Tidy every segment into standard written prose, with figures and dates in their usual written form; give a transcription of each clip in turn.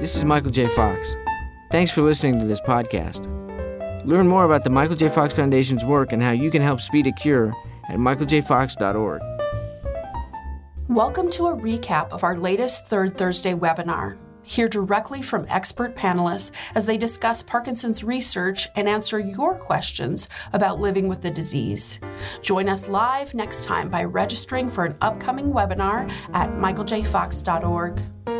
this is Michael J. Fox. Thanks for listening to this podcast. Learn more about the Michael J. Fox Foundation's work and how you can help speed a cure at michaeljfox.org. Welcome to a recap of our latest Third Thursday webinar. Hear directly from expert panelists as they discuss Parkinson's research and answer your questions about living with the disease. Join us live next time by registering for an upcoming webinar at michaeljfox.org.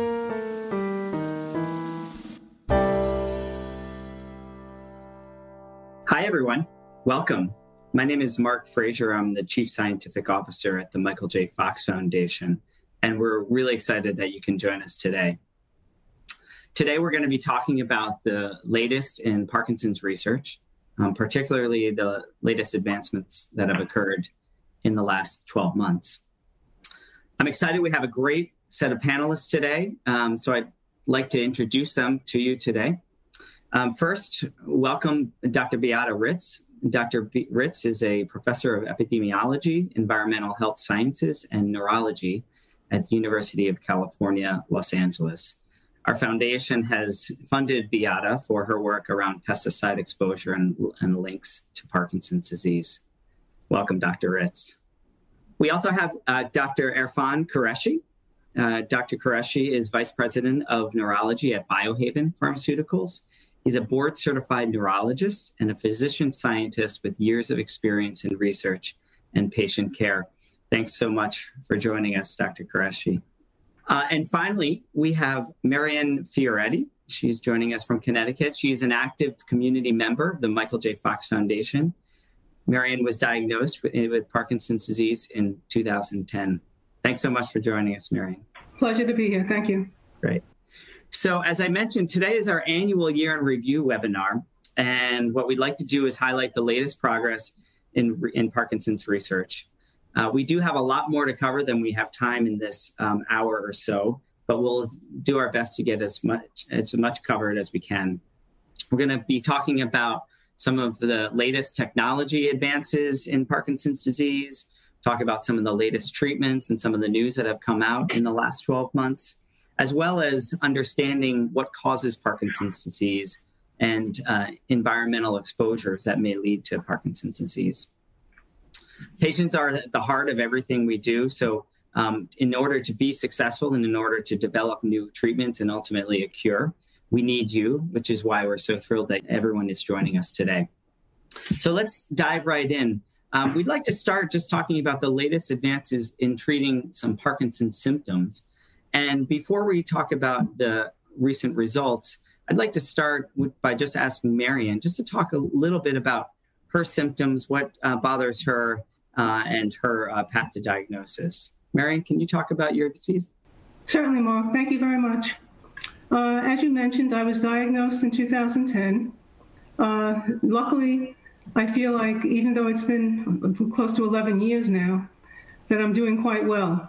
Hi, everyone. Welcome. My name is Mark Frazier. I'm the Chief Scientific Officer at the Michael J. Fox Foundation, and we're really excited that you can join us today. Today, we're going to be talking about the latest in Parkinson's research, particularly the latest advancements that have occurred in the last 12 months. I'm excited we have a great set of panelists today, so I'd like to introduce them to you today. First, welcome Dr. Beata Ritz. Dr. Ritz is a professor of epidemiology, environmental health sciences, and neurology at the University of California, Los Angeles. Our foundation has funded Beata for her work around pesticide exposure and links to Parkinson's disease. Welcome, Dr. Ritz. We also have Dr. Irfan Qureshi. Dr. Qureshi is Vice President of Neurology at Biohaven Pharmaceuticals. He's a board-certified neurologist and a physician scientist with years of experience in research and patient care. Thanks so much for joining us, Dr. Qureshi. And finally, we have Marian Fioretti. She's joining us from Connecticut. She's an active community member of the Michael J. Fox Foundation. Marian was diagnosed with Parkinson's disease in 2010. Thanks so much for joining us, Marian. Pleasure to be here. Thank you. Great. So as I mentioned, today is our annual year in review webinar. And what we'd like to do is highlight the latest progress in Parkinson's research. We do have a lot more to cover than we have time in this hour or so, but we'll do our best to get as much covered as we can. We're going to be talking about some of the latest technology advances in Parkinson's disease, talk about some of the latest treatments and some of the news that have come out in the last 12 months, as well as understanding what causes Parkinson's disease and environmental exposures that may lead to Parkinson's disease. Patients are at the heart of everything we do. So in order to be successful and in order to develop new treatments and ultimately a cure, we need you, which is why we're so thrilled that everyone is joining us today. So let's dive right in. We'd like to start just talking about the latest advances in treating some Parkinson's symptoms. And before we talk about the recent results, I'd like to start by just asking Marian just to talk a little bit about her symptoms, what bothers her, and her path to diagnosis. Marian, can you talk about your disease? Certainly, Mark. Thank you very much. As you mentioned, I was diagnosed in 2010. Luckily, I feel like even though it's been close to 11 years now, that I'm doing quite well.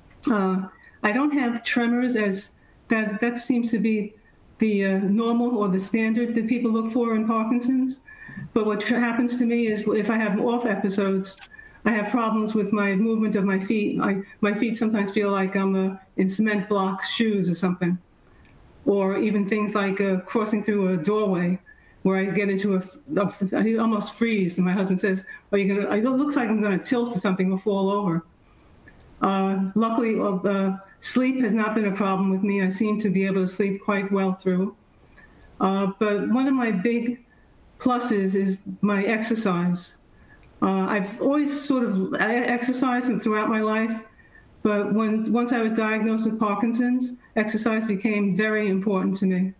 I don't have tremors, as that seems to be the normal or the standard that people look for in Parkinson's. But what happens to me is if I have off episodes, I have problems with my movement of my feet. My feet sometimes feel like I'm in cement block shoes or something. Or even things like crossing through a doorway where I get into I almost freeze. And my husband says, it looks like I'm going to tilt or something or fall over. Luckily, sleep has not been a problem with me. I seem to be able to sleep quite well through. But one of my big pluses is my exercise. I've always sort of exercised throughout my life, but once I was diagnosed with Parkinson's, exercise became very important to me.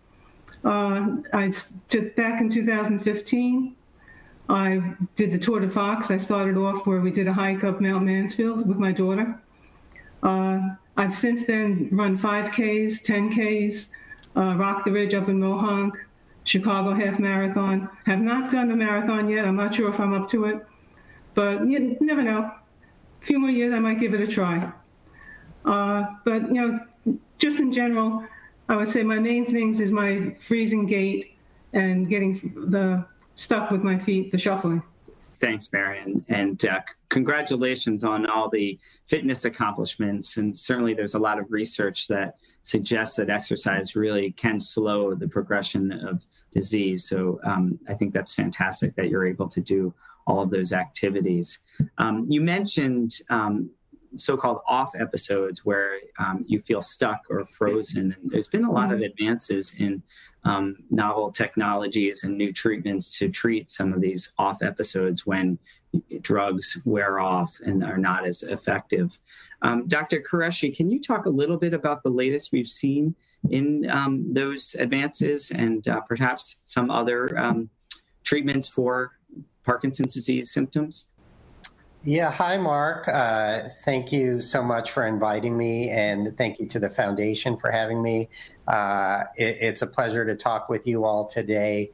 Back in 2015, I did the Tour de Fox. I started off where we did a hike up Mount Mansfield with my daughter. I've since then run 5Ks, 10Ks, Rock the Ridge up in Mohonk, Chicago half marathon. Have not done a marathon yet. I'm not sure if I'm up to it, but you never know. A few more years, I might give it a try. But just in general, I would say my main things is my freezing gait and getting stuck with my feet, the shuffling. Thanks, Marion. And congratulations on all the fitness accomplishments. And certainly there's a lot of research that suggests that exercise really can slow the progression of disease. So I think that's fantastic that you're able to do all of those activities. You mentioned so-called off episodes where you feel stuck or frozen. And there's been a lot of advances in novel technologies and new treatments to treat some of these off episodes when drugs wear off and are not as effective. Dr. Qureshi, can you talk a little bit about the latest we've seen in those advances and perhaps some other treatments for Parkinson's disease symptoms? Yeah, hi, Mark. Thank you so much for inviting me, and thank you to the foundation for having me. It's a pleasure to talk with you all today.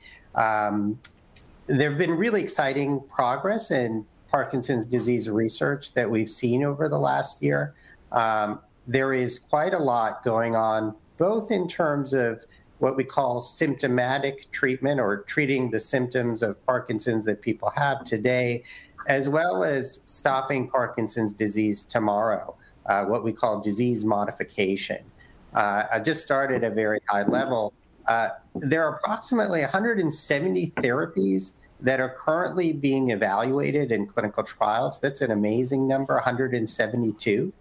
There have been really exciting progress in Parkinson's disease research that we've seen over the last year. There is quite a lot going on, both in terms of what we call symptomatic treatment, or treating the symptoms of Parkinson's that people have today, as well as stopping Parkinson's disease tomorrow, what we call disease modification. I just started at a very high level. There are approximately 170 therapies that are currently being evaluated in clinical trials. That's an amazing number, 172.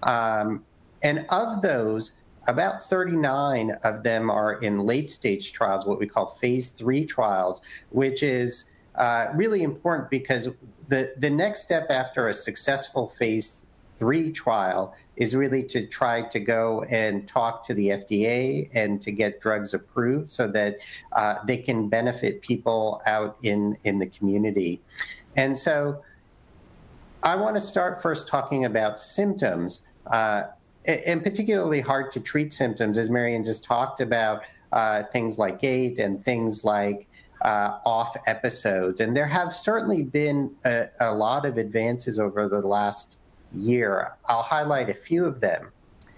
And of those, about 39 of them are in late-stage trials, what we call phase 3 trials, which is really important because the next step after a successful phase 3 trial is really to try to go and talk to the FDA and to get drugs approved so that they can benefit people out in the community. And so I want to start first talking about symptoms, and particularly hard to treat symptoms, as Marion just talked about, things like gait and things like off episodes. And there have certainly been a lot of advances over the last year. I'll highlight a few of them.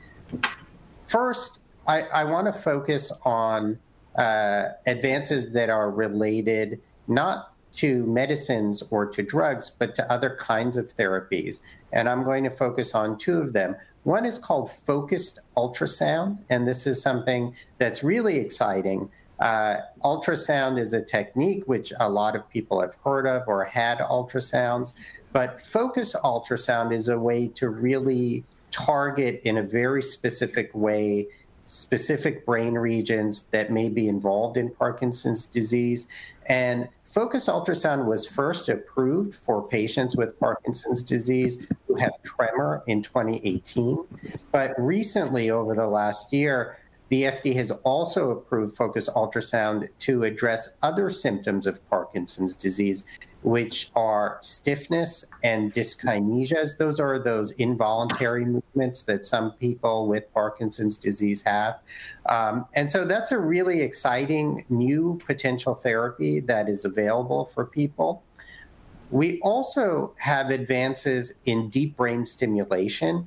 First, I want to focus on advances that are related not to medicines or to drugs, but to other kinds of therapies. And I'm going to focus on two of them. One is called focused ultrasound, and this is something that's really exciting. Ultrasound is a technique which a lot of people have heard of or had ultrasounds, but focused ultrasound is a way to really target in a very specific way specific brain regions that may be involved in Parkinson's disease. And focused ultrasound was first approved for patients with Parkinson's disease who have tremor in 2018. But recently, over the last year, the FDA has also approved focused ultrasound to address other symptoms of Parkinson's disease, which are stiffness and dyskinesias. Those are those involuntary movements that some people with Parkinson's disease have. And so that's a really exciting new potential therapy that is available for people. We also have advances in deep brain stimulation.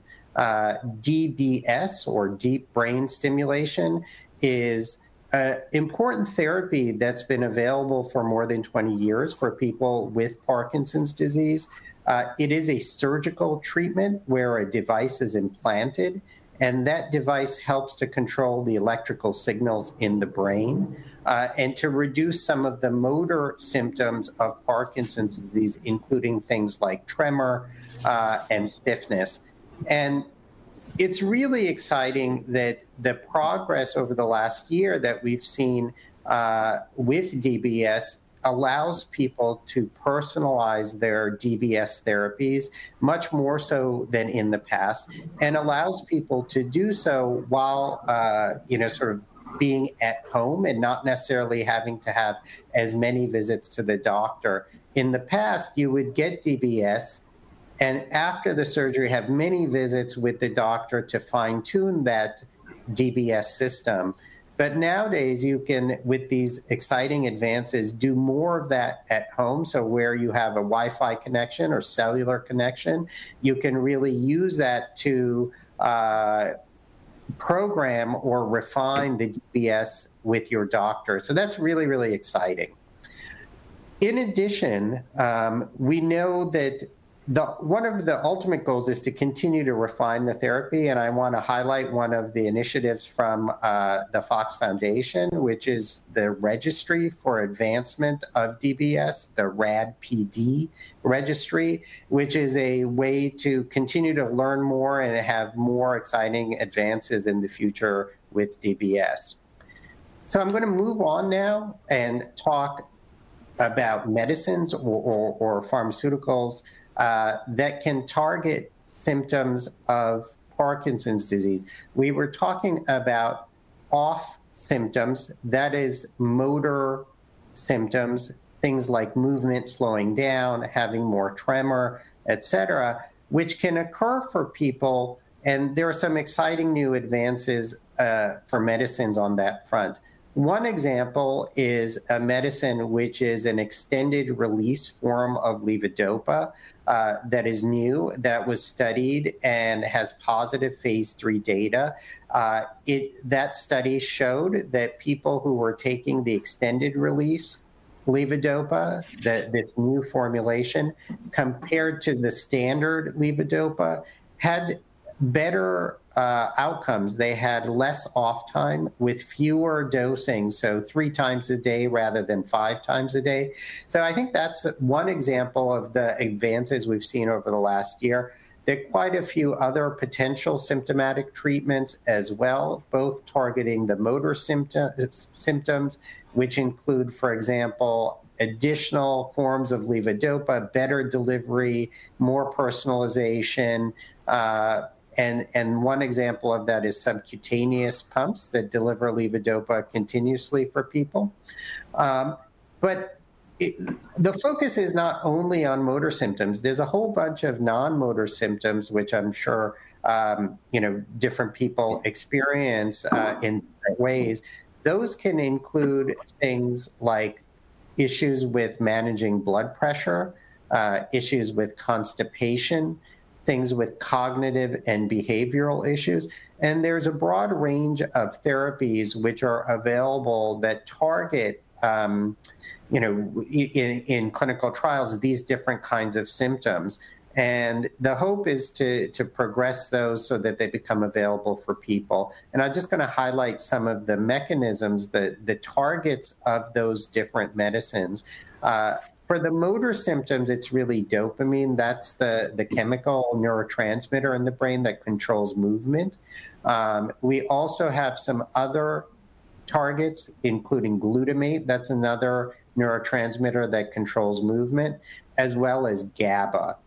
DBS, or deep brain stimulation, is an important therapy that's been available for more than 20 years for people with Parkinson's disease. It is a surgical treatment where a device is implanted, and that device helps to control the electrical signals in the brain and to reduce some of the motor symptoms of Parkinson's disease, including things like tremor and stiffness. And it's really exciting that the progress over the last year that we've seen with DBS allows people to personalize their DBS therapies much more so than in the past, and allows people to do so while, sort of being at home and not necessarily having to have as many visits to the doctor. In the past, you would get DBS, and after the surgery, have many visits with the doctor to fine-tune that DBS system. But nowadays, you can, with these exciting advances, do more of that at home. So where you have a Wi-Fi connection or cellular connection, you can really use that to program or refine the DBS with your doctor. So that's really, really exciting. In addition, we know that one of the ultimate goals is to continue to refine the therapy, and I want to highlight one of the initiatives from the Fox Foundation, which is the Registry for Advancement of DBS, the RADPD registry, which is a way to continue to learn more and have more exciting advances in the future with DBS. So I'm going to move on now and talk about medicines or pharmaceuticals that can target symptoms of Parkinson's disease. We were talking about off symptoms, that is motor symptoms, things like movement slowing down, having more tremor, etc., which can occur for people. And there are some exciting new advances for medicines on that front. One example is a medicine which is an extended release form of levodopa that is new, that was studied and has positive phase 3 data. That study showed that people who were taking the extended release levodopa, this new formulation, compared to the standard levodopa, had better outcomes. They had less off time with fewer dosing, so 3 times a day rather than 5 times a day. So I think that's one example of the advances we've seen over the last year. There are quite a few other potential symptomatic treatments as well, both targeting the motor symptoms, which include, for example, additional forms of levodopa, better delivery, more personalization, and one example of that is subcutaneous pumps that deliver levodopa continuously for people. But the focus is not only on motor symptoms. There's a whole bunch of non-motor symptoms, which I'm sure different people experience in different ways. Those can include things like issues with managing blood pressure, issues with constipation, things with cognitive and behavioral issues. And there's a broad range of therapies which are available that target, in clinical trials, these different kinds of symptoms. And the hope is to progress those so that they become available for people. And I'm just going to highlight some of the mechanisms, the targets of those different medicines. For the motor symptoms, it's really dopamine. That's the chemical neurotransmitter in the brain that controls movement. We also have some other targets, including glutamate. That's another neurotransmitter that controls movement, as well as GABA,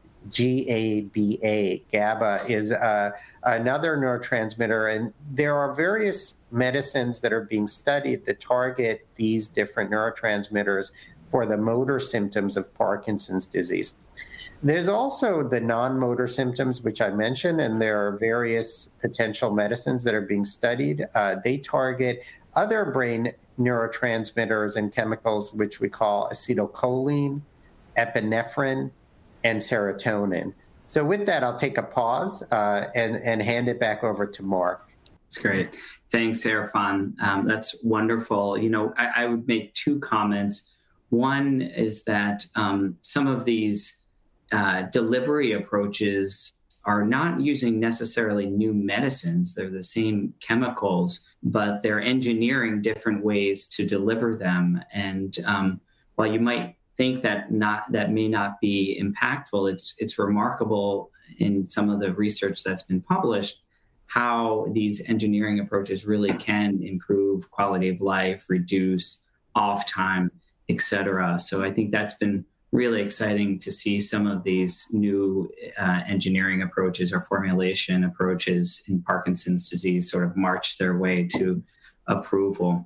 G-A-B-A. GABA is another neurotransmitter. And there are various medicines that are being studied that target these different neurotransmitters for the motor symptoms of Parkinson's disease. There's also the non-motor symptoms, which I mentioned, and there are various potential medicines that are being studied. They target other brain neurotransmitters and chemicals, which we call acetylcholine, epinephrine, and serotonin. So with that, I'll take a pause and hand it back over to Mark. That's great. Thanks, Erfan. That's wonderful. I would make 2 comments. One is that some of these delivery approaches are not using necessarily new medicines. They're the same chemicals, but they're engineering different ways to deliver them. And while you might think that may not be impactful, it's remarkable in some of the research that's been published how these engineering approaches really can improve quality of life, reduce off time, etc. So I think that's been really exciting to see some of these new engineering approaches or formulation approaches in Parkinson's disease sort of march their way to approval.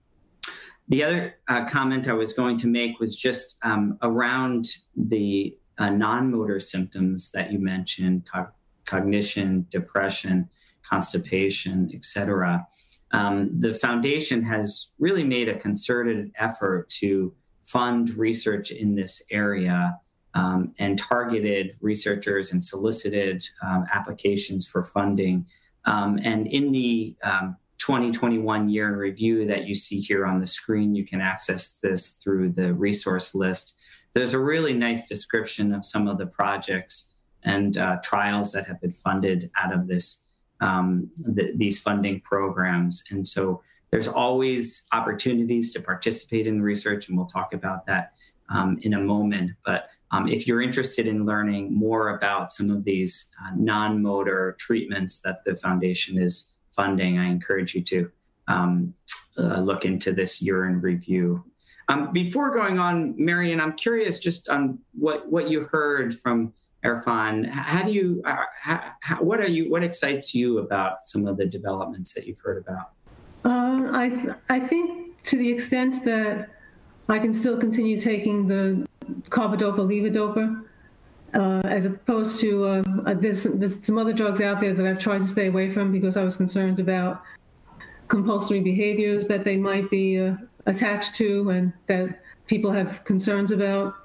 The other comment I was going to make was just around the non-motor symptoms that you mentioned, cognition, depression, constipation, etc. The foundation has really made a concerted effort to fund research in this area and targeted researchers and solicited applications for funding. And in the 2021 year in review that you see here on the screen. You can access this through the resource list. There's a really nice description of some of the projects and trials that have been funded out of this these funding programs. And so there's always opportunities to participate in research, and we'll talk about that in a moment. But if you're interested in learning more about some of these non-motor treatments that the foundation is funding, I encourage you to look into this year in review. Before going on, Marion, I'm curious just on what you heard from Erfan. What excites you about some of the developments that you've heard about? I think to the extent that I can still continue taking the carbidopa-levodopa, as opposed to there's some other drugs out there that I've tried to stay away from because I was concerned about compulsory behaviors that they might be attached to and that people have concerns about.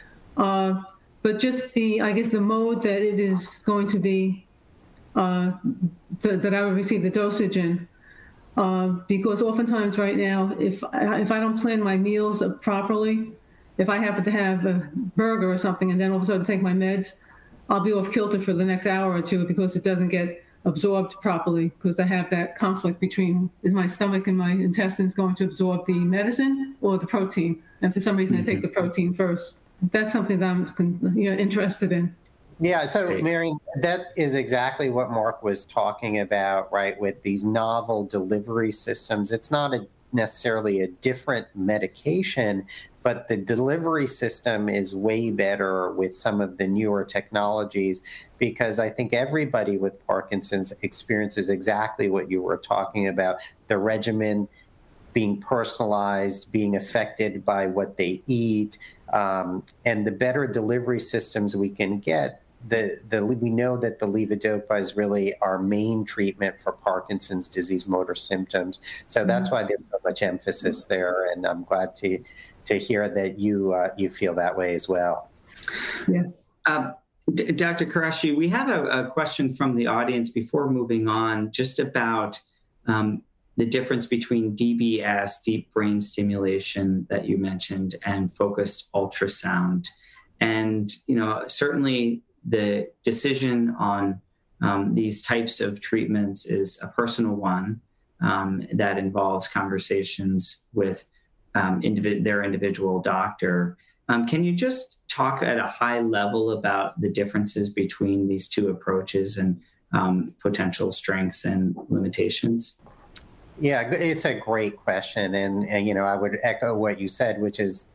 But just the mode that it is going to be, that I would receive the dosage in. Because oftentimes right now, if I don't plan my meals properly, if I happen to have a burger or something and then all of a sudden take my meds, I'll be off kilter for the next hour or two because it doesn't get absorbed properly, because I have that conflict between, is my stomach and my intestines going to absorb the medicine or the protein? And for some reason, I take the protein first. That's something that I'm interested in. Yeah, so Marion, that is exactly what Mark was talking about, right, with these novel delivery systems. It's not necessarily a different medication, but the delivery system is way better with some of the newer technologies, because I think everybody with Parkinson's experiences exactly what you were talking about, the regimen being personalized, being affected by what they eat, and the better delivery systems we can get, we know that the levodopa is really our main treatment for Parkinson's disease motor symptoms. So that's why there's so much emphasis there, and I'm glad to hear that you feel that way as well. Yes. Dr. Qureshi, we have a question from the audience before moving on, just about the difference between DBS, deep brain stimulation, that you mentioned, and focused ultrasound. And, certainly the decision on these types of treatments is a personal one that involves conversations with their individual doctor. Can you just talk at a high level about the differences between these two approaches and potential strengths and limitations? Yeah, it's a great question. And I would echo what you said, which is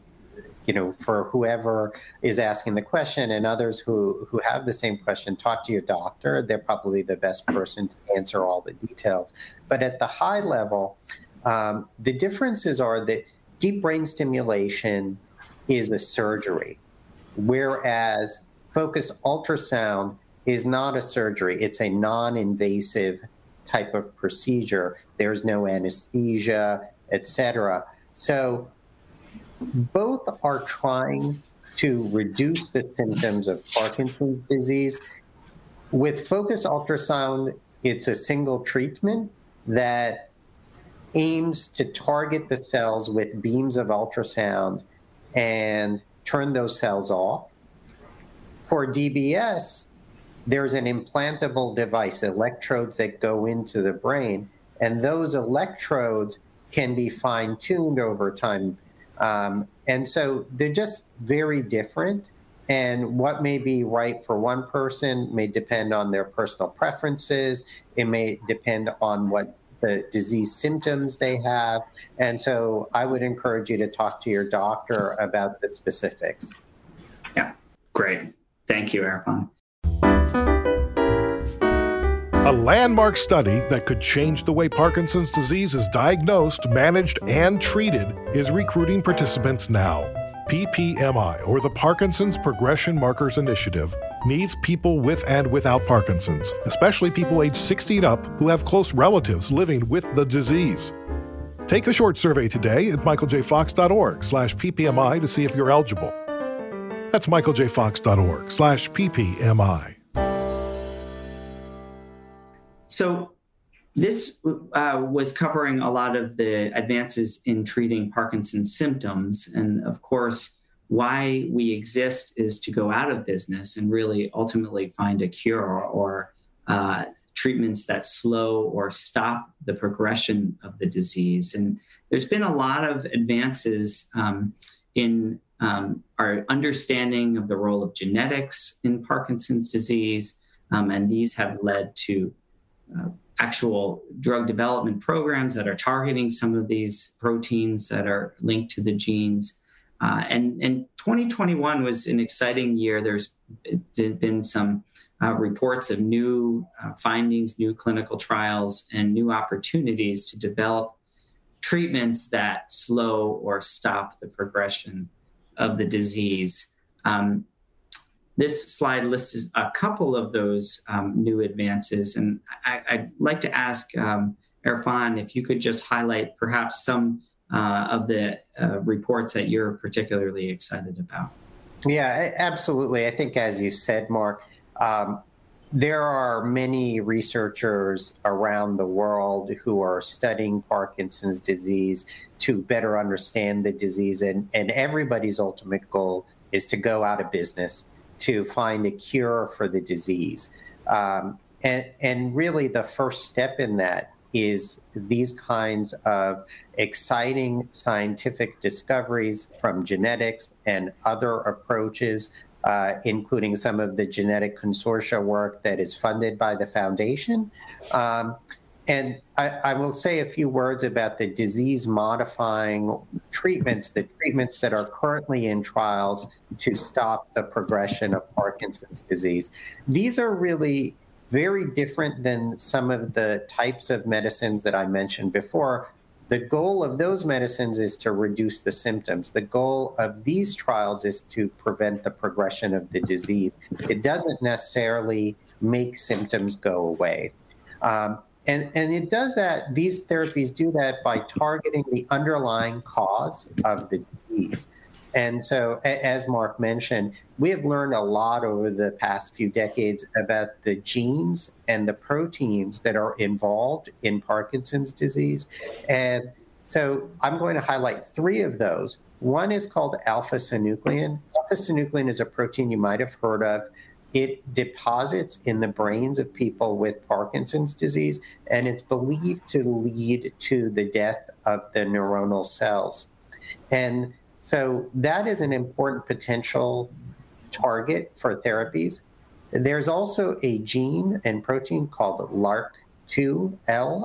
for whoever is asking the question and others who have the same question, talk to your doctor. They're probably the best person to answer all the details. But at the high level, the differences are that deep brain stimulation is a surgery, whereas focused ultrasound is not a surgery. It's a non-invasive type of procedure. There's no anesthesia, etc. So both are trying to reduce the symptoms of Parkinson's disease. With focused ultrasound, it's a single treatment that aims to target the cells with beams of ultrasound and turn those cells off. For DBS, there's an implantable device, electrodes that go into the brain, and those electrodes can be fine-tuned over time. And so they're just very different. And what may be right for one person may depend on their personal preferences. It may depend on what the disease symptoms they have. And so I would encourage you to talk to your doctor about the specifics. Yeah, great. Thank you, Erfan. A landmark study that could change the way Parkinson's disease is diagnosed, managed, and treated is recruiting participants now. PPMI, or the Parkinson's Progression Markers Initiative, needs people with and without Parkinson's, especially people age 60 and up who have close relatives living with the disease. Take a short survey today at michaeljfox.org/ppmi to see if you're eligible. That's michaeljfox.org/ppmi. So This was covering a lot of the advances in treating Parkinson's symptoms. And of course, why we exist is to go out of business and really ultimately find a cure or treatments that slow or stop the progression of the disease. And there's been a lot of advances in our understanding of the role of genetics in Parkinson's disease, and these have led to actual drug development programs that are targeting some of these proteins that are linked to the genes. And 2021 was an exciting year. There's been some reports of new findings, new clinical trials, and new opportunities to develop treatments that slow or stop the progression of the disease. This slide lists a couple of those new advances, and I'd like to ask Irfan if you could just highlight perhaps some of the reports that you're particularly excited about. Yeah, absolutely. I think, as you said, Mark, there are many researchers around the world who are studying Parkinson's disease to better understand the disease, and everybody's ultimate goal is to go out of business, to find a cure for the disease. And really the first step in that is these kinds of exciting scientific discoveries from genetics and other approaches, including some of the genetic consortia work that is funded by the foundation. And I will say a few words about the disease-modifying treatments, the treatments that are currently in trials to stop the progression of Parkinson's disease. These are really very different than some of the types of medicines that I mentioned before. The goal of those medicines is to reduce the symptoms. The goal of these trials is to prevent the progression of the disease. It doesn't necessarily make symptoms go away. And it does that, these therapies do that by targeting the underlying cause of the disease. And so, as Mark mentioned, we have learned a lot over the past few decades about the genes and the proteins that are involved in Parkinson's disease. And so I'm going to highlight three of those. One is called alpha-synuclein. Alpha-synuclein is a protein you might have heard of. It deposits in the brains of people with Parkinson's disease, and it's believed to lead to the death of the neuronal cells. And so that is an important potential target for therapies. There's also a gene and protein called LRRK2,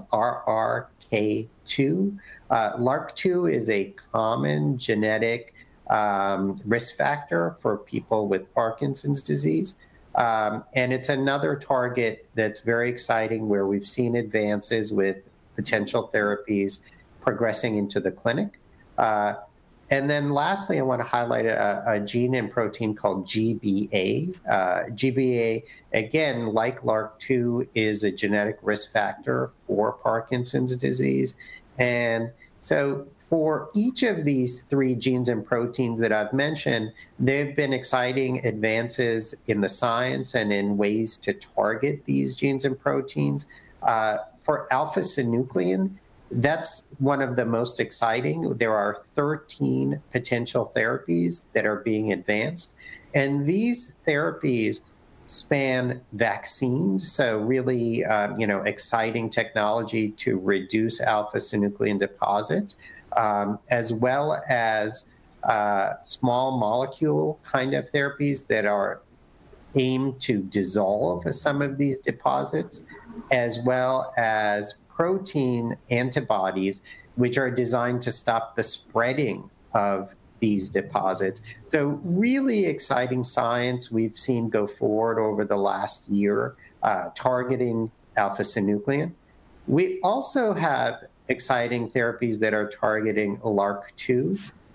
LRRK2. LRRK2 is a common genetic risk factor for people with Parkinson's disease. And it's another target that's very exciting, where we've seen advances with potential therapies progressing into the clinic. And then lastly, I want to highlight a gene and protein called GBA. GBA, again, like LRRK2, is a genetic risk factor for Parkinson's disease. And so for each of these three genes and proteins that I've mentioned, there have been exciting advances in the science and in ways to target these genes and proteins. For alpha-synuclein, that's one of the most exciting. There are 13 potential therapies that are being advanced. And these therapies span vaccines, so really exciting technology to reduce alpha-synuclein deposits, as well as small molecule kind of therapies that are aimed to dissolve some of these deposits, as well as protein antibodies, which are designed to stop the spreading of these deposits. So really exciting science we've seen go forward over the last year, targeting alpha-synuclein. We also have exciting therapies that are targeting LRRK2.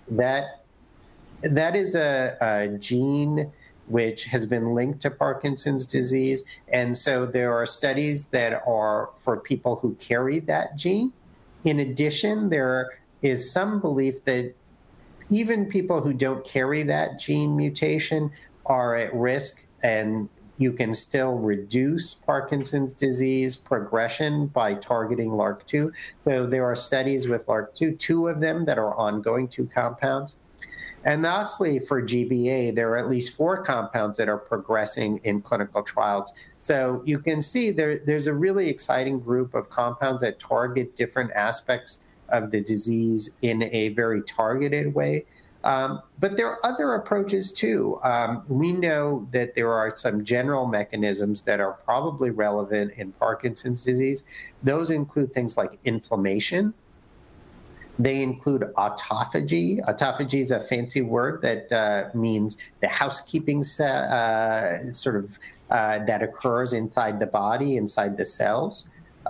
That is a gene which has been linked to Parkinson's disease. And so there are studies that are for people who carry that gene. In addition, there is some belief that even people who don't carry that gene mutation are at risk, and you can still reduce Parkinson's disease progression by targeting LRRK2. So there are studies with LRRK2, 2 of them that are ongoing, 2 compounds. And lastly, for GBA, there are at least 4 compounds that are progressing in clinical trials. So you can see there's a really exciting group of compounds that target different aspects of the disease in a very targeted way. But there are other approaches too. We know that there are some general mechanisms that are probably relevant in Parkinson's disease. Those include things like inflammation. They include autophagy. Autophagy is a fancy word that means the housekeeping that occurs inside the body, inside the cells.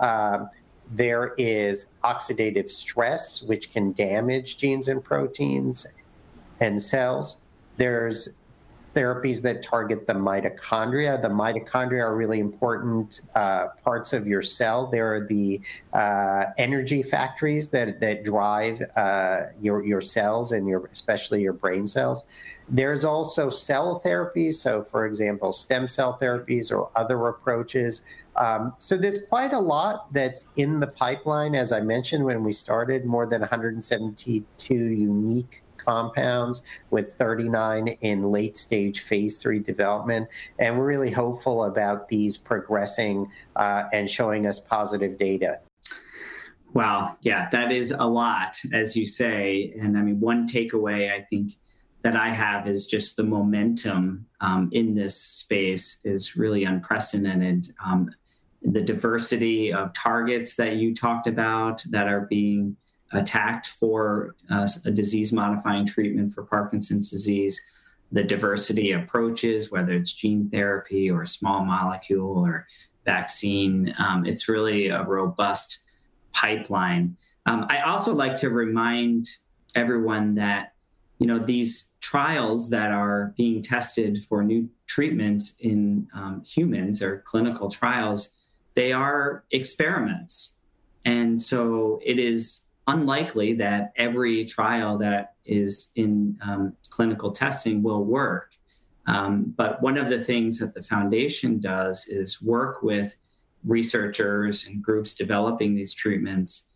There is oxidative stress, which can damage genes and proteins and cells. There's therapies that target the mitochondria. The mitochondria are really important parts of your cell. They're the energy factories that drive your cells and especially your brain cells. There's also cell therapies. So, for example, stem cell therapies or other approaches. So there's quite a lot that's in the pipeline. As I mentioned when we started, more than 172 unique compounds with 39 in late stage phase 3 development. And we're really hopeful about these progressing and showing us positive data. Wow. Yeah, that is a lot, as you say. And I mean, one takeaway I think that I have is just the momentum in this space is really unprecedented. The diversity of targets that you talked about that are being attacked for a disease-modifying treatment for Parkinson's disease, the diversity of approaches, whether it's gene therapy or small molecule or vaccine, it's really a robust pipeline. I also like to remind everyone that, these trials that are being tested for new treatments in humans or clinical trials, they are experiments. And so it is unlikely that every trial that is in clinical testing will work. But one of the things that the foundation does is work with researchers and groups developing these treatments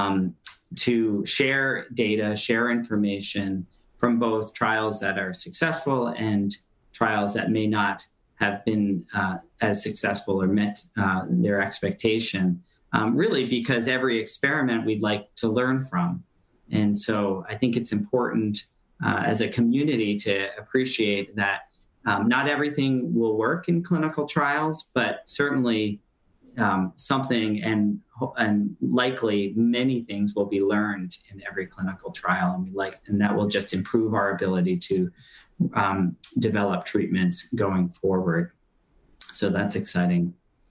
to share data, share information from both trials that are successful and trials that may not have been as successful or met their expectation. Really because every experiment we'd like to learn from. And so I think it's important as a community to appreciate that not everything will work in clinical trials, but certainly something and likely many things will be learned in every clinical trial. And that will just improve our ability to develop treatments going forward. So that's exciting.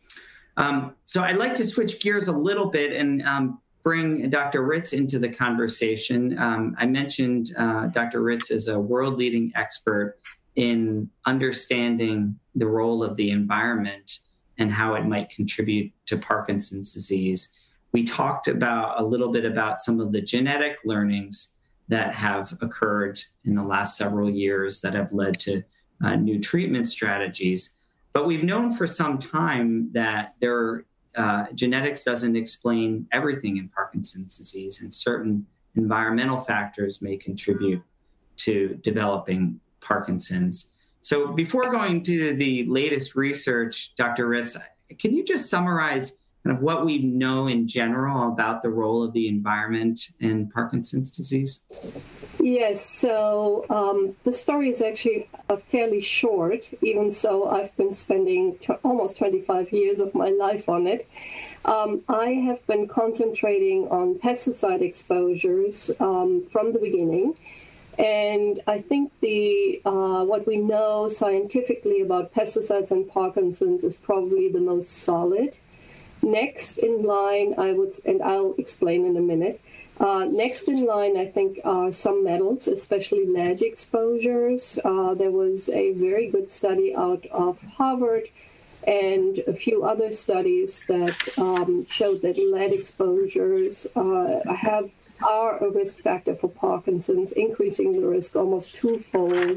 So I'd like to switch gears a little bit and bring Dr. Ritz into the conversation. I mentioned Dr. Ritz is a world-leading expert in understanding the role of the environment and how it might contribute to Parkinson's disease. We talked a little bit about some of the genetic learnings that have occurred in the last several years that have led to new treatment strategies. But we've known for some time that genetics doesn't explain everything in Parkinson's disease, and certain environmental factors may contribute to developing Parkinson's. So before going to the latest research, Dr. Ritz, can you just summarize kind of what we know in general about the role of the environment in Parkinson's disease? Yes, so the story is actually fairly short, even so I've been spending almost 25 years of my life on it. I have been concentrating on pesticide exposures from the beginning. And I think what we know scientifically about pesticides and Parkinson's is probably the most solid. Next in line, I'll explain in a minute. Next in line, I think, are some metals, especially lead exposures. There was a very good study out of Harvard and a few other studies that showed that lead exposures are a risk factor for Parkinson's, increasing the risk almost twofold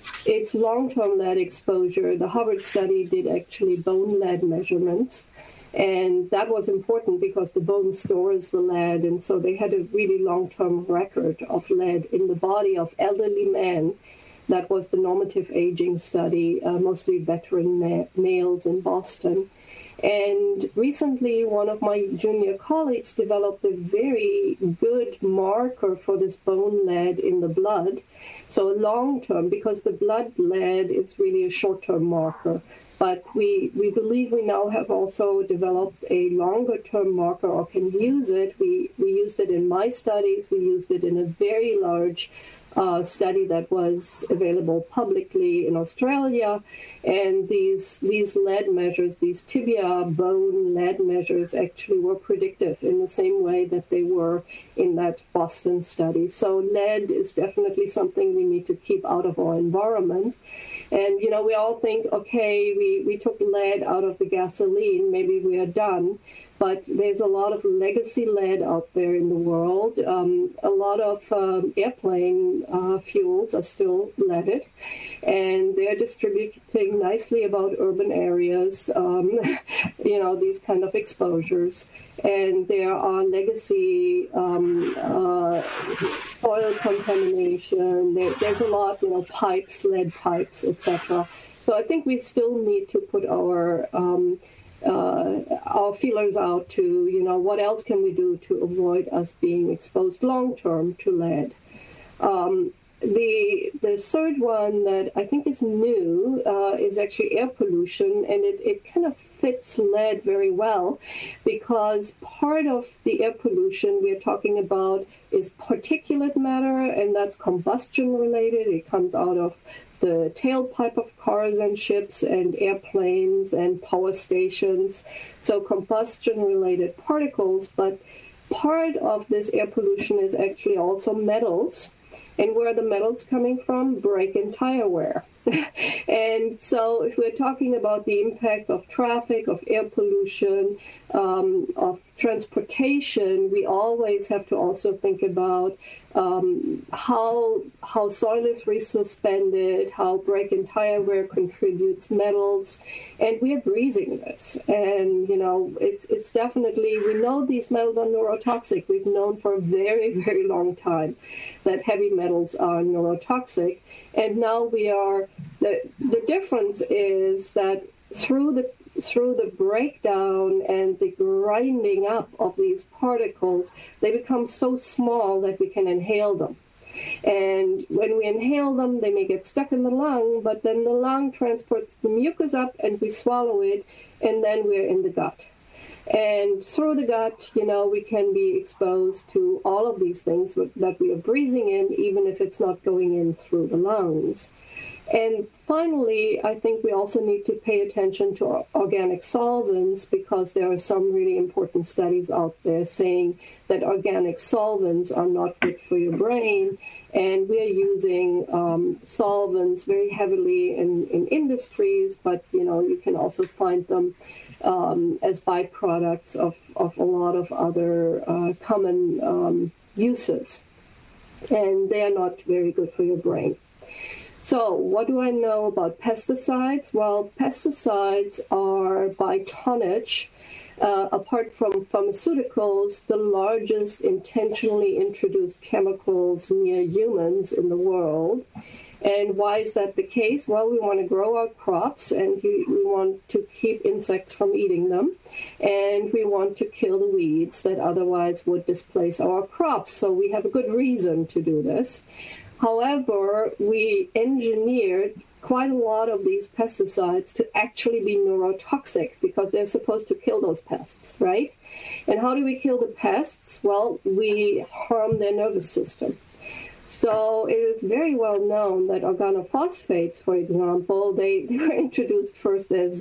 it's long-term lead exposure. The Harvard study did actually bone lead measurements. And that was important because the bone stores the lead. And so they had a really long-term record of lead in the body of elderly men. That was the normative aging study, mostly veteran males in Boston. And recently, one of my junior colleagues developed a very good marker for this bone lead in the blood. So long-term, because the blood lead is really a short-term marker. But we believe we now have also developed a longer-term marker or can use it. We used it in my studies. We used it in a very large study that was available publicly in Australia. And these lead measures, these tibia bone lead measures, actually were predictive in the same way that they were in that Boston study. So lead is definitely something we need to keep out of our environment. And, you know, we all think, okay, we took lead out of the gasoline, maybe we are done. But there's a lot of legacy lead out there in the world. A lot of airplane fuels are still leaded, and they're distributing nicely about urban areas, you know, these kind of exposures. And there are legacy soil contamination. There's a lot, you know, pipes, lead pipes, etc. So I think we still need to put our feelers out to, you know, what else can we do to avoid us being exposed long-term to lead. The third one that I think is new is actually air pollution, and it kind of fits lead very well, because part of the air pollution we're talking about is particulate matter, and that's combustion related. It comes out of the tailpipe of cars and ships and airplanes and power stations, so combustion-related particles. But part of this air pollution is actually also metals. And where are the metals coming from? Brake and tire wear. And so if we're talking about the impacts of traffic, of air pollution, of transportation, we always have to also think about how soil is resuspended, how brake and tire wear contributes metals, and we are breathing this. And, you know, it's definitely, we know these metals are neurotoxic. We've known for a very, very long time that heavy metals are neurotoxic. And now we are, the difference is that through the breakdown and the grinding up of these particles, they become so small that we can inhale them. And when we inhale them, they may get stuck in the lung, but then the lung transports the mucus up and we swallow it, and then we're in the gut. And through the gut, you know, we can be exposed to all of these things that we are breathing in, even if it's not going in through the lungs. And finally, I think we also need to pay attention to organic solvents, because there are some really important studies out there saying that organic solvents are not good for your brain. And we're using solvents very heavily in industries, but, you know, you can also find them as byproducts of a lot of other common uses. And they are not very good for your brain. So what do I know about pesticides? Well, pesticides are, by tonnage, apart from pharmaceuticals, the largest intentionally introduced chemicals near humans in the world. And why is that the case? Well, we want to grow our crops, and we want to keep insects from eating them, and we want to kill the weeds that otherwise would displace our crops. So we have a good reason to do this. However, we engineered quite a lot of these pesticides to actually be neurotoxic, because they're supposed to kill those pests, right? And how do we kill the pests? Well, we harm their nervous system. So it is very well known that organophosphates, for example, they were introduced first as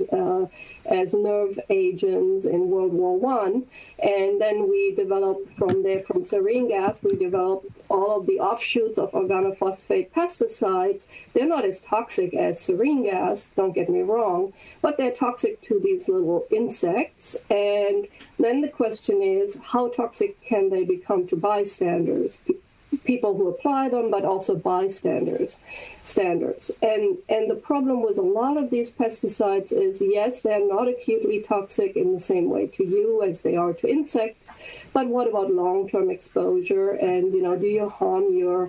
nerve agents in World War I, and then we developed from sarin gas, we developed all of the offshoots of organophosphate pesticides. They're not as toxic as sarin gas, don't get me wrong, but they're toxic to these little insects. And then the question is, how toxic can they become to bystanders? people who apply them, but also bystanders. And the problem with a lot of these pesticides is, yes, they're not acutely toxic in the same way to you as they are to insects, but what about long-term exposure? And, do you harm your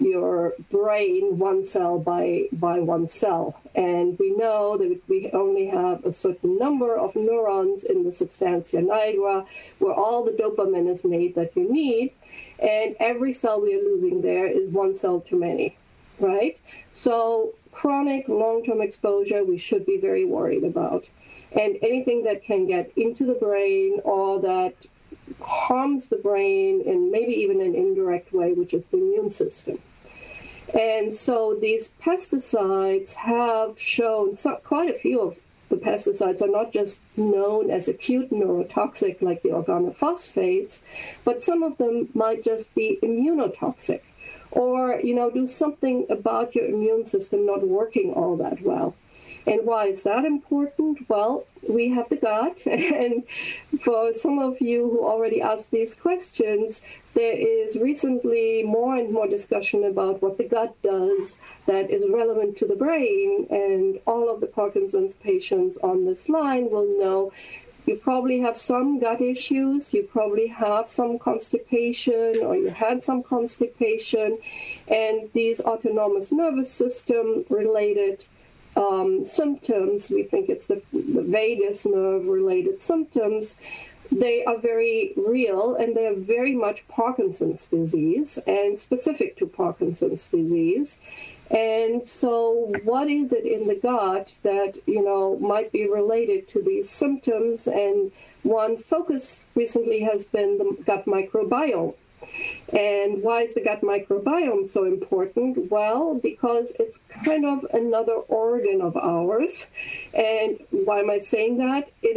brain one cell by one cell? And we know that we only have a certain number of neurons in the substantia nigra where all the dopamine is made that you need, and every cell we are losing there is one cell too many, right? So chronic long-term exposure we should be very worried about. And anything that can get into the brain or that harms the brain in maybe even an indirect way, which is the immune system. And so these pesticides have shown, quite a few of the pesticides are not just known as acute neurotoxic like the organophosphates, but some of them might just be immunotoxic or, do something about your immune system not working all that well. And why is that important? Well, we have the gut, and for some of you who already asked these questions, there is recently more and more discussion about what the gut does that is relevant to the brain, and all of the Parkinson's patients on this line will know you probably have some gut issues, you probably have some constipation, or you had some constipation, and these autonomous nervous system related symptoms, we think it's the vagus nerve related symptoms, they are very real, and they are very much Parkinson's disease and specific to Parkinson's disease. And so what is it in the gut that, might be related to these symptoms? And one focus recently has been the gut microbiome. And why is the gut microbiome so important? Well, because it's kind of another organ of ours. And why am I saying that? It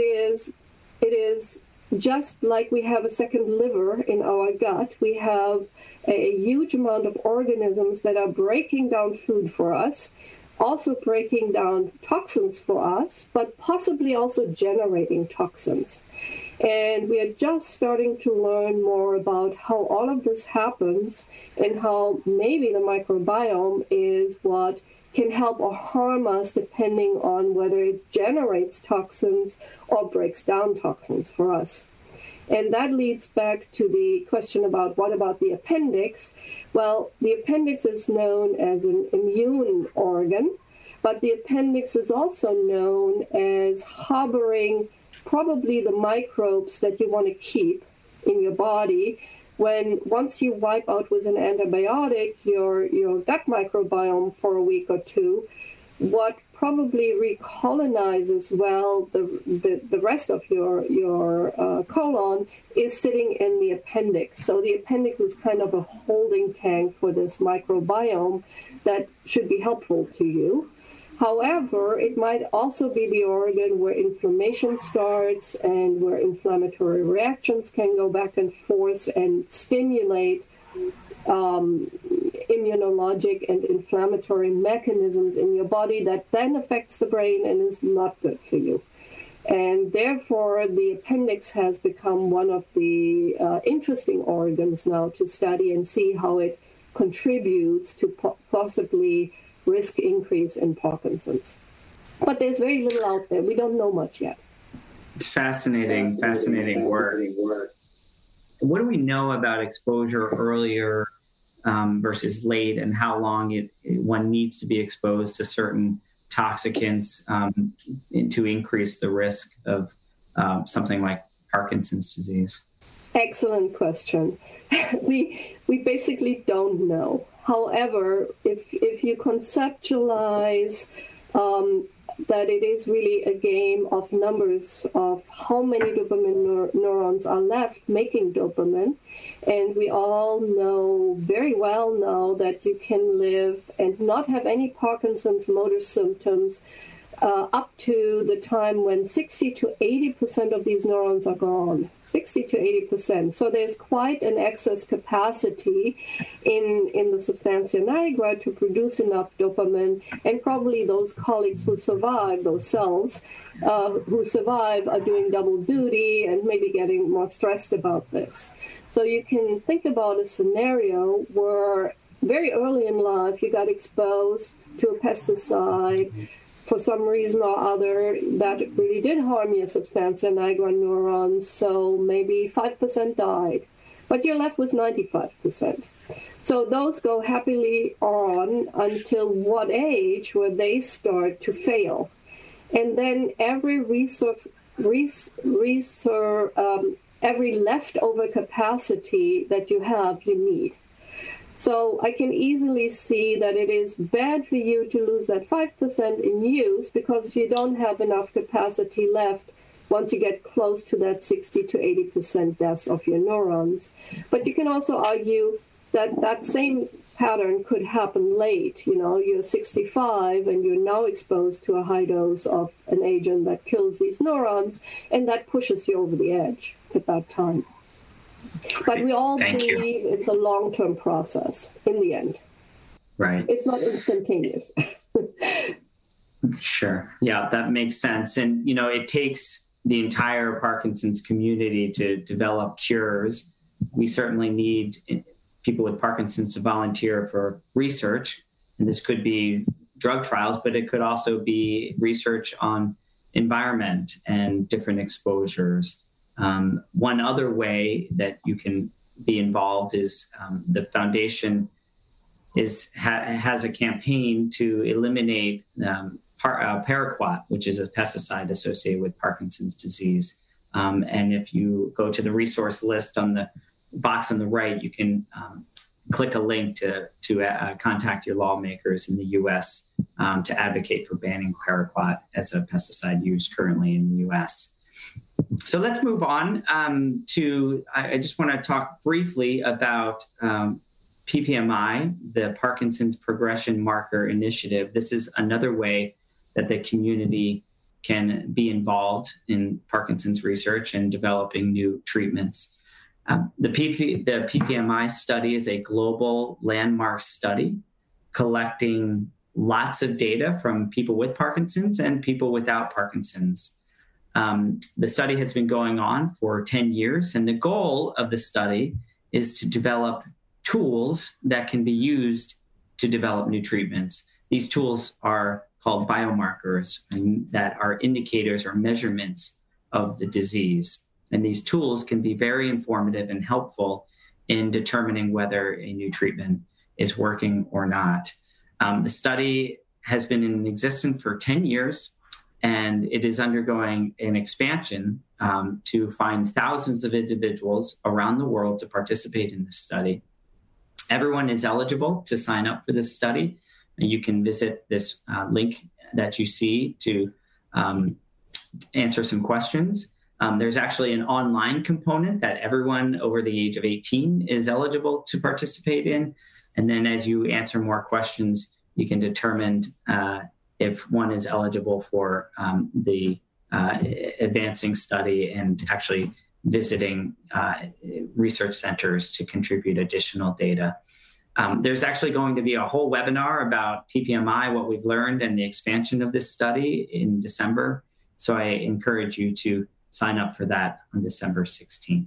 is just like we have a second liver in our gut, we have a huge amount of organisms that are breaking down food for us, also breaking down toxins for us, but possibly also generating toxins. And we are just starting to learn more about how all of this happens and how maybe the microbiome is what can help or harm us depending on whether it generates toxins or breaks down toxins for us. And that leads back to the question about what about the appendix? Well, the appendix is known as an immune organ, but the appendix is also known as harboring probably the microbes that you want to keep in your body. Once you wipe out with an antibiotic your gut microbiome for a week or two, what probably recolonizes the rest of your colon is sitting in the appendix. So the appendix is kind of a holding tank for this microbiome that should be helpful to you. However, it might also be the organ where inflammation starts and where inflammatory reactions can go back and forth and stimulate immunologic and inflammatory mechanisms in your body that then affects the brain and is not good for you. And therefore, the appendix has become one of the interesting organs now to study and see how it contributes to possibly risk increase in Parkinson's. But there's very little out there. We don't know much yet. It's fascinating work. What do we know about exposure earlier versus late, and how long one needs to be exposed to certain toxicants to increase the risk of something like Parkinson's disease? Excellent question. We basically don't know. However, if you conceptualize that it is really a game of numbers of how many dopamine neurons are left making dopamine, and we all know very well now that you can live and not have any Parkinson's motor symptoms up to the time when 60 to 80% of these neurons are gone. 60 to 80%. So there's quite an excess capacity in the substantia nigra to produce enough dopamine, and probably those colleagues who survive, those cells who survive, are doing double duty and maybe getting more stressed about this. So you can think about a scenario where very early in life you got exposed to a pesticide for some reason or other that really did harm your substantia nigra neurons, so maybe 5% died, but you're left with 95%. So those go happily on until what age where they start to fail. And then every every leftover capacity that you have, you need. So I can easily see that it is bad for you to lose that 5% in use because you don't have enough capacity left once you get close to that 60 to 80% death of your neurons. But you can also argue that that same pattern could happen late. You know, you're 65 and you're now exposed to a high dose of an agent that kills these neurons, and that pushes you over the edge at that time. But we all believe it's a long-term process in the end. Right. It's not instantaneous. Sure. Yeah, that makes sense. And, you know, it takes the entire Parkinson's community to develop cures. We certainly need people with Parkinson's to volunteer for research. And this could be drug trials, but it could also be research on environment and different exposures. One other way that you can be involved is the foundation has a campaign to eliminate paraquat, which is a pesticide associated with Parkinson's disease. And if you go to the resource list on the box on the right, you can click a link to contact your lawmakers in the U.S. To advocate for banning paraquat as a pesticide used currently in the U.S. So let's move on I just want to talk briefly about PPMI, the Parkinson's Progression Marker Initiative. This is another way that the community can be involved in Parkinson's research and developing new treatments. The PPMI study is a global landmark study collecting lots of data from people with Parkinson's and people without Parkinson's. The study has been going on for 10 years, and the goal of the study is to develop tools that can be used to develop new treatments. These tools are called biomarkers, and that are indicators or measurements of the disease. And these tools can be very informative and helpful in determining whether a new treatment is working or not. The study has been in existence for 10 years, and it is undergoing an expansion to find thousands of individuals around the world to participate in this study. Everyone is eligible to sign up for this study. You can visit this link that you see to answer some questions. There's actually an online component that everyone over the age of 18 is eligible to participate in. And then as you answer more questions, you can determine if one is eligible for the advancing study and actually visiting research centers to contribute additional data. There's actually going to be a whole webinar about PPMI, what we've learned, and the expansion of this study in December. So I encourage you to sign up for that on December 16th.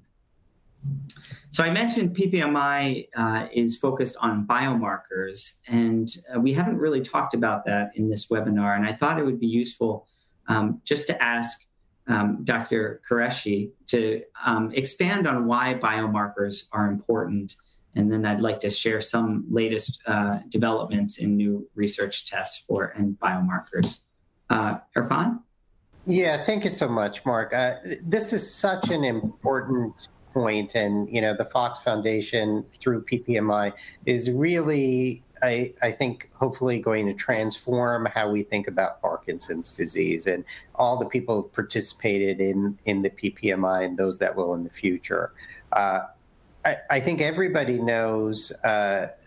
So I mentioned PPMI is focused on biomarkers, and we haven't really talked about that in this webinar. And I thought it would be useful just to ask Dr. Qureshi to expand on why biomarkers are important. And then I'd like to share some latest developments in new research tests and biomarkers. Irfan? Yeah, thank you so much, Mark. This is such an important point, and the Fox Foundation through PPMI is really, I think, hopefully going to transform how we think about Parkinson's disease, and all the people who've participated in the PPMI and those that will in the future. I think everybody knows that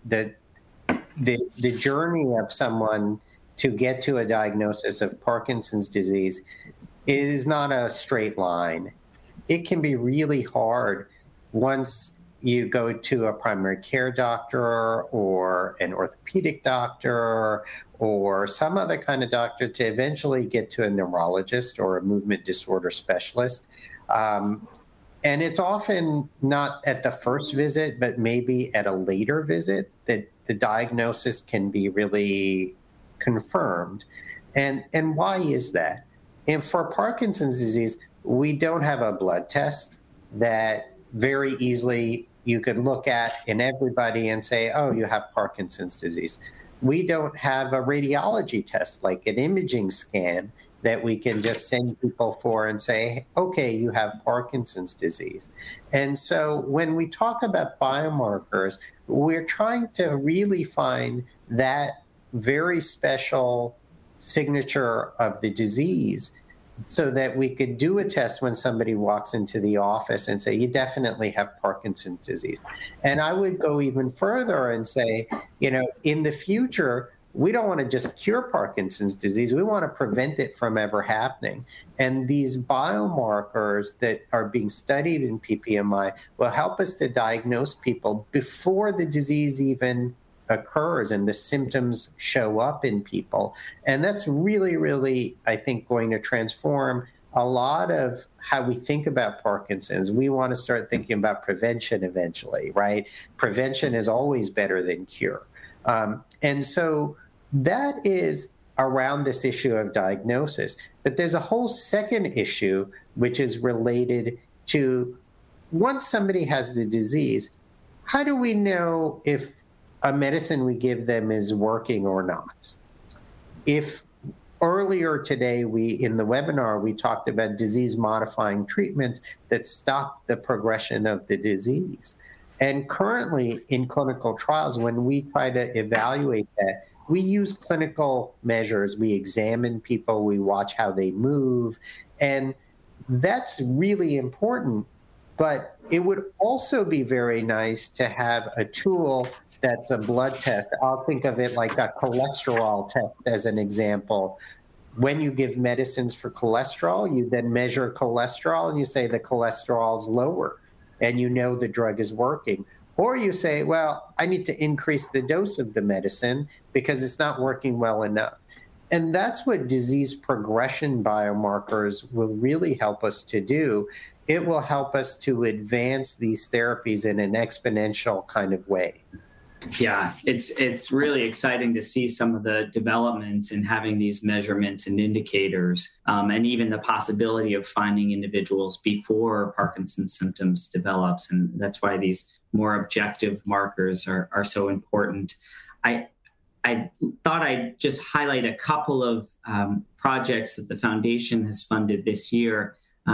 the journey of someone to get to a diagnosis of Parkinson's disease is not a straight line. it can be really hard once you go to a primary care doctor or an orthopedic doctor or some other kind of doctor to eventually get to a neurologist or a movement disorder specialist. And it's often not at the first visit, but maybe at a later visit that the diagnosis can be really confirmed. And why is that? And for Parkinson's disease, we don't have a blood test that very easily you could look at in everybody and say, oh, you have Parkinson's disease. We don't have a radiology test, like an imaging scan, that we can just send people for and say, okay, you have Parkinson's disease. And so when we talk about biomarkers, we're trying to really find that very special signature of the disease so that we could do a test when somebody walks into the office and say, you definitely have Parkinson's disease. And I would go even further and say, in the future, we don't want to just cure Parkinson's disease. We want to prevent it from ever happening. And these biomarkers that are being studied in PPMI will help us to diagnose people before the disease even occurs and the symptoms show up in people. And that's really, really, I think, going to transform a lot of how we think about Parkinson's. We want to start thinking about prevention eventually, right? Prevention is always better than cure. And so that is around this issue of diagnosis. But there's a whole second issue, which is related to once somebody has the disease, how do we know if a medicine we give them is working or not? If earlier today, in the webinar, we talked about disease-modifying treatments that stop the progression of the disease. And currently in clinical trials, when we try to evaluate that, we use clinical measures. We examine people, we watch how they move, and that's really important. But it would also be very nice to have a tool that's a blood test. I'll think of it like a cholesterol test as an example. When you give medicines for cholesterol, you then measure cholesterol and you say the cholesterol's lower and the drug is working. Or you say, well, I need to increase the dose of the medicine because it's not working well enough. And that's what disease progression biomarkers will really help us to do. It will help us to advance these therapies in an exponential kind of way. Yeah, it's really exciting to see some of the developments in having these measurements and indicators, and even the possibility of finding individuals before Parkinson's symptoms develops. And that's why these more objective markers are so important. I thought I'd just highlight a couple of projects that the foundation has funded this year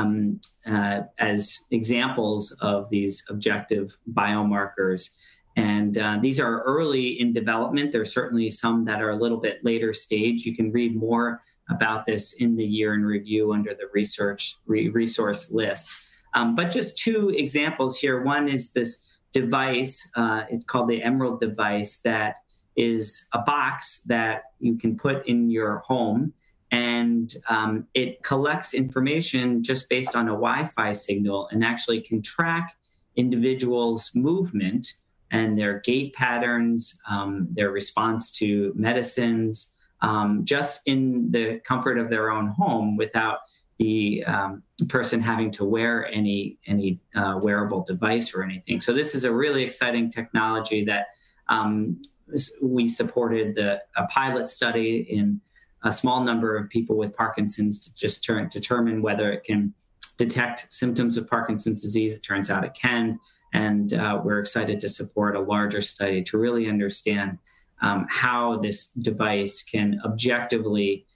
as examples of these objective biomarkers. And these are early in development. There's certainly some that are a little bit later stage. You can read more about this in the year in review under the resource list. But just two examples here. One is this device. It's called the Emerald device, that is a box that you can put in your home. And it collects information just based on a Wi-Fi signal and actually can track individuals' movement and their gait patterns, their response to medicines, just in the comfort of their own home without the person having to wear any wearable device or anything. So this is a really exciting technology that we supported a pilot study in a small number of people with Parkinson's to just determine whether it can detect symptoms of Parkinson's disease. It turns out it can. And we're excited to support a larger study to really understand how this device can objectively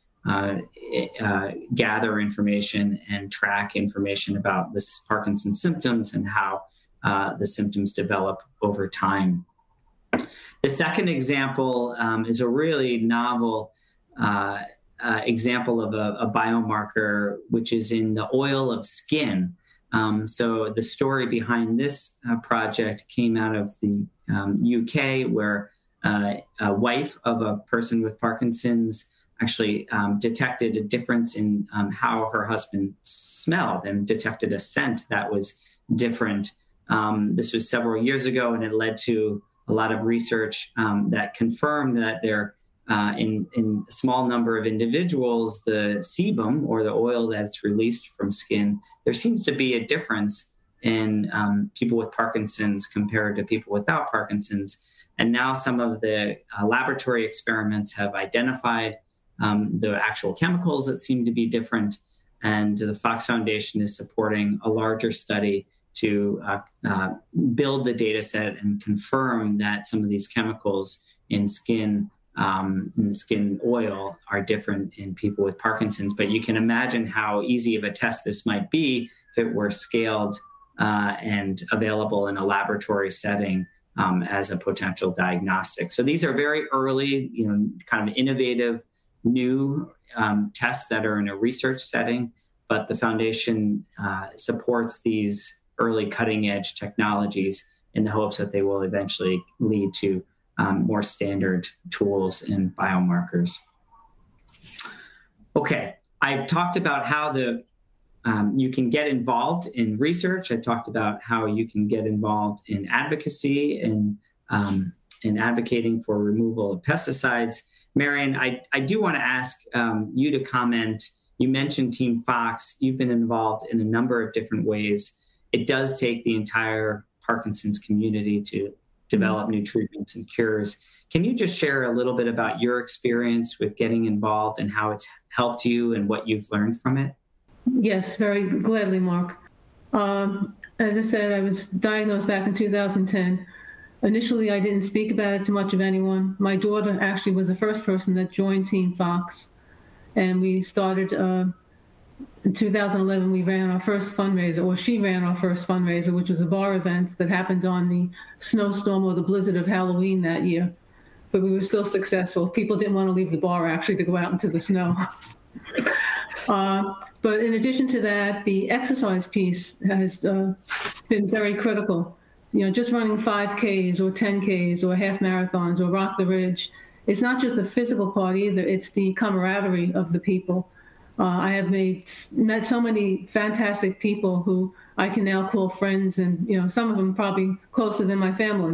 gather information and track information about this Parkinson's symptoms and how the symptoms develop over time. The second example is a really novel example of a biomarker, which is in the oil of skin. So the story behind this project came out of the UK, where a wife of a person with Parkinson's actually detected a difference in how her husband smelled and detected a scent that was different. This was several years ago, and it led to a lot of research that confirmed that there, in a small number of individuals, the sebum, or the oil that's released from skin, there seems to be a difference in people with Parkinson's compared to people without Parkinson's. And now some of the laboratory experiments have identified the actual chemicals that seem to be different. And the Fox Foundation is supporting a larger study to build the data set and confirm that some of these chemicals in skin oil are different in people with Parkinson's. But you can imagine how easy of a test this might be if it were scaled and available in a laboratory setting as a potential diagnostic. So these are very early, kind of innovative, new tests that are in a research setting, but the foundation supports these early cutting-edge technologies in the hopes that they will eventually lead to more standard tools and biomarkers. Okay, I've talked about how you can get involved in research. I talked about how you can get involved in advocacy and in advocating for removal of pesticides. Marion, I do want to ask you to comment. You mentioned Team Fox. You've been involved in a number of different ways. It does take the entire Parkinson's community to develop new treatments and cures. Can you just share a little bit about your experience with getting involved and how it's helped you and what you've learned from it? Yes, very gladly, Mark. As I said, I was diagnosed back in 2010. Initially, I didn't speak about it to much of anyone. My daughter actually was the first person that joined Team Fox. And we started, in 2011, we ran our first fundraiser, or she ran our first fundraiser, which was a bar event that happened on the snowstorm or the blizzard of Halloween that year. But we were still successful. People didn't want to leave the bar, actually, to go out into the snow. But in addition to that, the exercise piece has been very critical. Just running 5Ks or 10Ks or half marathons or Rock the Ridge, it's not just the physical part either, it's the camaraderie of the people. I have met so many fantastic people who I can now call friends, and some of them probably closer than my family.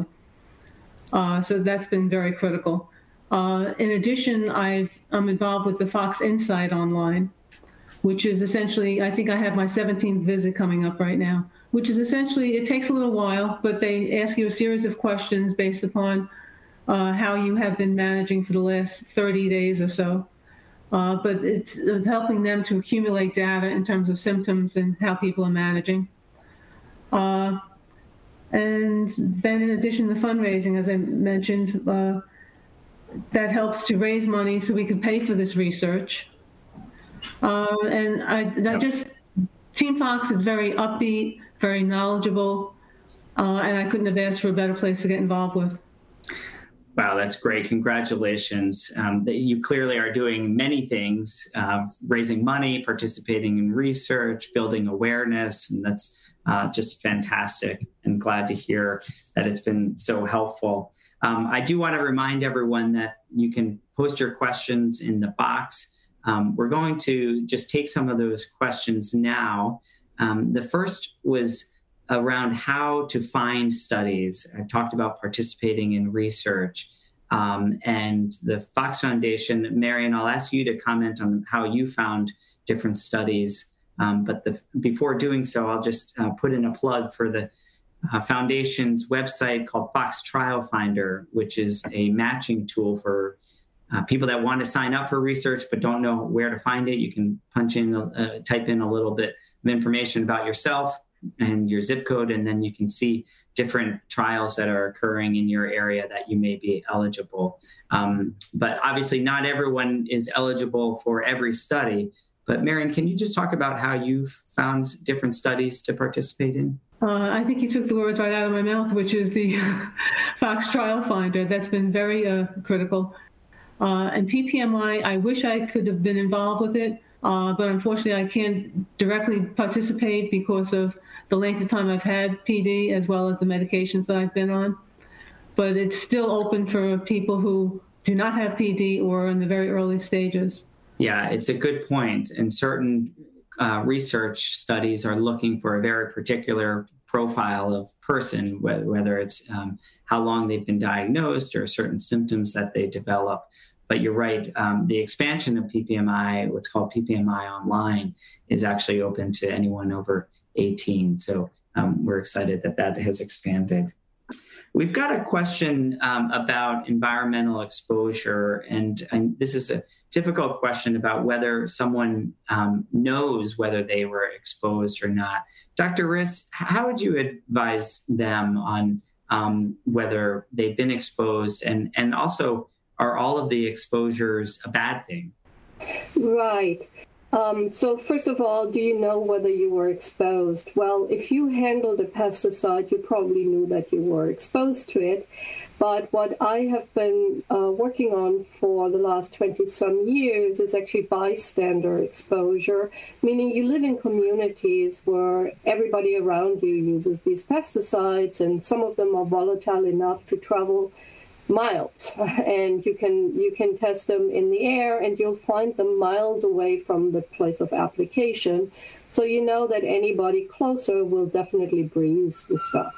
So that's been very critical. In addition, I'm involved with the Fox Insight Online, which is essentially, I think I have my 17th visit coming up right now, which is essentially, it takes a little while, but they ask you a series of questions based upon how you have been managing for the last 30 days or so. But it's helping them to accumulate data in terms of symptoms and how people are managing. And then in addition, the fundraising, as I mentioned, that helps to raise money so we can pay for this research. And I just, Team Fox is very upbeat, very knowledgeable, and I couldn't have asked for a better place to get involved with. Wow, that's great. Congratulations. You clearly are doing many things, raising money, participating in research, building awareness, and that's just fantastic, and glad to hear that it's been so helpful. I do want to remind everyone that you can post your questions in the box. We're going to just take some of those questions now. The first was around how to find studies. I've talked about participating in research and the Fox Foundation. Marion, I'll ask you to comment on how you found different studies. But before doing so, I'll just put in a plug for the Foundation's website called Fox Trial Finder, which is a matching tool for people that want to sign up for research but don't know where to find it. You can type in a little bit of information about yourself and your zip code, and then you can see different trials that are occurring in your area that you may be eligible. But obviously not everyone is eligible for every study. But Marion, can you just talk about how you've found different studies to participate in? I think you took the words right out of my mouth, which is the Fox Trial Finder. That's been very critical. And PPMI, I wish I could have been involved with it, but unfortunately I can't directly participate because of the length of time I've had PD as well as the medications that I've been on. But it's still open for people who do not have PD or in the very early stages. Yeah, it's a good point. And certain research studies are looking for a very particular profile of person, whether it's how long they've been diagnosed or certain symptoms that they develop. But you're right, the expansion of PPMI, what's called PPMI Online, is actually open to anyone over 18. So we're excited that that has expanded. We've got a question about environmental exposure, and this is a difficult question about whether someone knows whether they were exposed or not. Dr. Riss, how would you advise them on whether they've been exposed, and also, are all of the exposures a bad thing? Right. So first of all, do you know whether you were exposed? Well, if you handled a pesticide, you probably knew that you were exposed to it. But what I have been working on for the last 20-some years is actually bystander exposure, meaning you live in communities where everybody around you uses these pesticides, and some of them are volatile enough to travel miles, and you can test them in the air, and you'll find them miles away from the place of application. So you know that anybody closer will definitely breathe the stuff.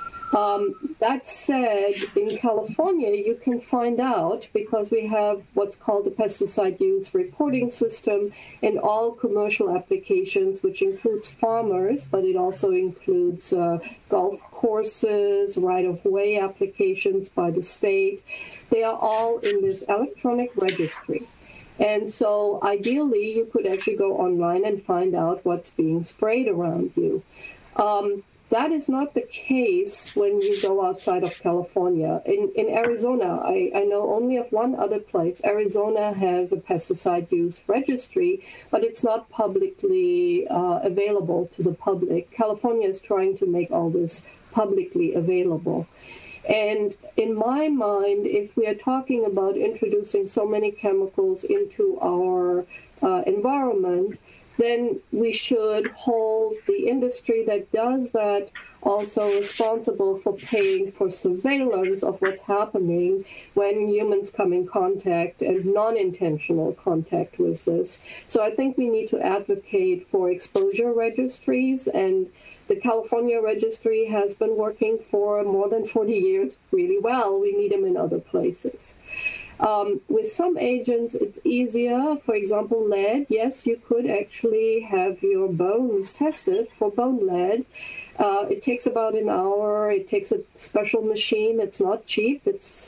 That said, in California, you can find out because we have what's called a pesticide use reporting system in all commercial applications, which includes farmers, but it also includes golf courses, right-of-way applications by the state. They are all in this electronic registry. And so ideally, you could actually go online and find out what's being sprayed around you. That is not the case when you go outside of California. In Arizona, I know only of one other place. Arizona has a pesticide use registry, but it's not publicly available to the public. California is trying to make all this publicly available. And in my mind, if we are talking about introducing so many chemicals into our environment, then we should hold the industry that does that also responsible for paying for surveillance of what's happening when humans come in contact and non-intentional contact with this. So I think we need to advocate for exposure registries, and the California registry has been working for more than 40 years really well. We need them in other places. With some agents, it's easier. For example, lead. Yes, you could actually have your bones tested for bone lead. It takes about an hour. It takes a special machine. It's not cheap.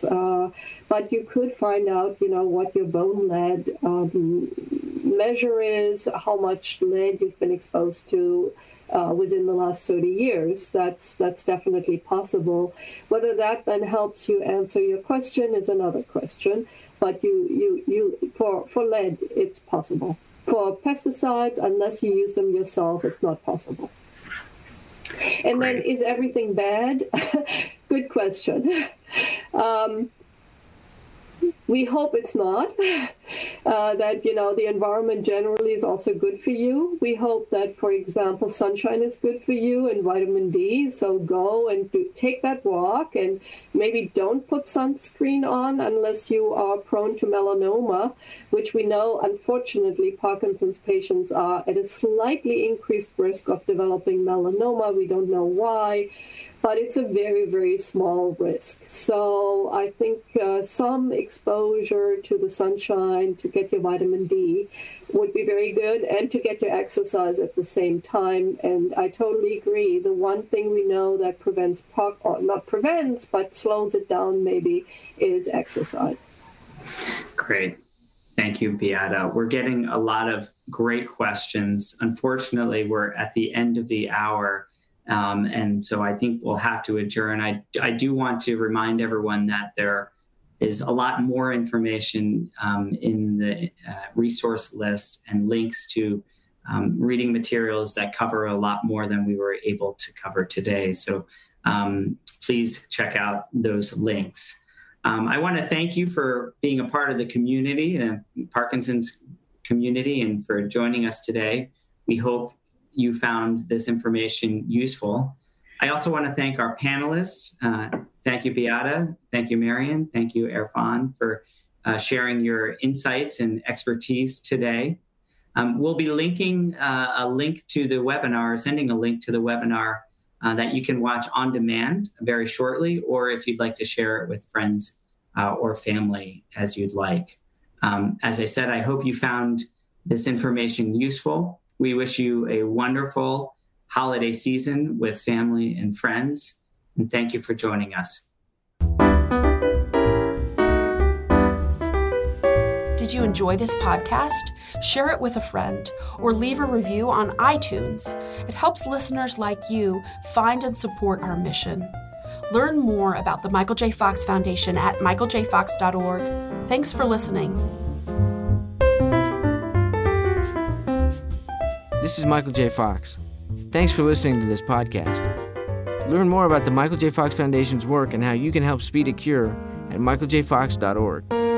But you could find out, what your bone lead measure is, how much lead you've been exposed to within the last 30 years. That's definitely possible. Whether that then helps you answer your question is another question. But for lead, it's possible. For pesticides, unless you use them yourself, it's not possible. And Great. Then, is everything bad? Good question. We hope it's not, that, the environment generally is also good for you. We hope that, for example, sunshine is good for you and vitamin D. So go and take that walk, and maybe don't put sunscreen on unless you are prone to melanoma, which we know, unfortunately, Parkinson's patients are at a slightly increased risk of developing melanoma. We don't know why, but it's a very, very small risk. So I think some exposure to the sunshine to get your vitamin D would be very good, and to get your exercise at the same time. And I totally agree. The one thing we know that prevents, or not prevents, but slows it down maybe, is exercise. Great. Thank you, Beata. We're getting a lot of great questions. Unfortunately, we're at the end of the hour. And so I think we'll have to adjourn. I do want to remind everyone that there is a lot more information in the resource list and links to reading materials that cover a lot more than we were able to cover today. So please check out those links. I want to thank you for being a part of the community, the Parkinson's community, and for joining us today. We hope you found this information useful. I also want to thank our panelists. Thank you, Beata. Thank you, Marion. Thank you, Erfan, for sharing your insights and expertise today. We'll be linking a link to the webinar, sending a link to the webinar that you can watch on demand very shortly, or if you'd like to share it with friends or family as you'd like. As I said, I hope you found this information useful. We wish you a wonderful holiday season with family and friends, and thank you for joining us. Did you enjoy this podcast? Share it with a friend or leave a review on iTunes. It helps listeners like you find and support our mission. Learn more about the Michael J. Fox Foundation at michaeljfox.org. Thanks for listening. This is Michael J. Fox. Thanks for listening to this podcast. Learn more about the Michael J. Fox Foundation's work and how you can help speed a cure at michaeljfox.org.